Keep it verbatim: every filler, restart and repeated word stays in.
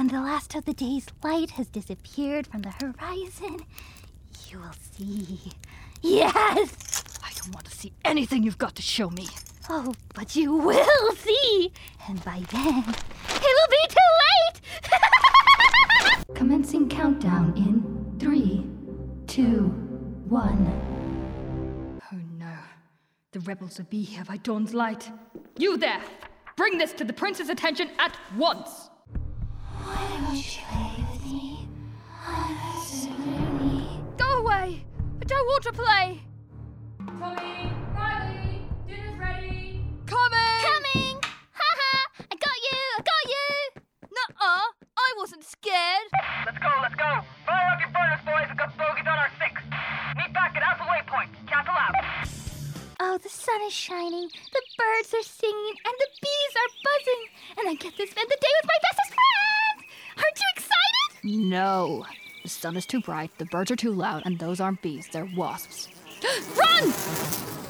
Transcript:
when the last of the day's light has disappeared from the horizon, you will see. Yes! I don't want to see anything you've got to show me. Oh, but you will see! And by then, it will be too late! Commencing countdown in three, two, one. Oh no. The rebels will be here by dawn's light. You there! Bring this to the prince's attention at once! Why don't you play with me? Absolutely. Go away! I don't want to play! Tommy! Riley! Dinner's ready! Coming! Coming! Haha! I got you! I got you! Nuh-uh! I wasn't scared! Let's go, let's go! Fire up your burners, boys! We've got bogeys on our six! Meet back at Alpha Waypoint! Cancel out! Oh, the sun is shining, the birds are singing, and the bees are buzzing, and I get to spend the day with my bestest friends! Aren't you excited? No. The sun is too bright, the birds are too loud, and those aren't bees, they're wasps. Run!